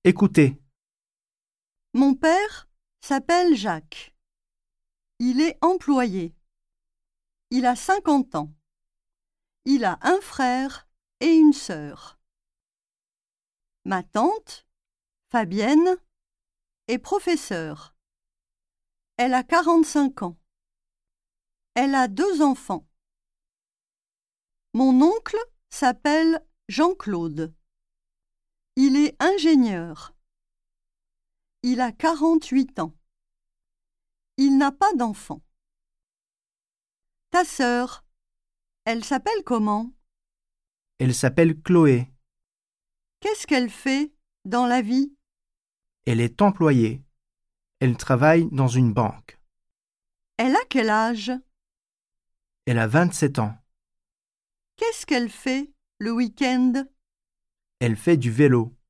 Écoutez. Mon père s'appelle Jacques. Il est employé. Il a 50 ans. Il a un frère et une sœur. Ma tante, Fabienne, est professeure. Elle a 45 ans. Elle a 2 enfants. Mon oncle s'appelle Jean-Claude. Il est ingénieur. Il a 48 ans. Il n'a pas d'enfant. Ta sœur, elle s'appelle comment? Elle s'appelle Chloé. Qu'est-ce qu'elle fait dans la vie? Elle est employée. Elle travaille dans une banque. Elle a quel âge? Elle a 27 ans. Qu'est-ce qu'elle fait le week-end? Elle fait du vélo.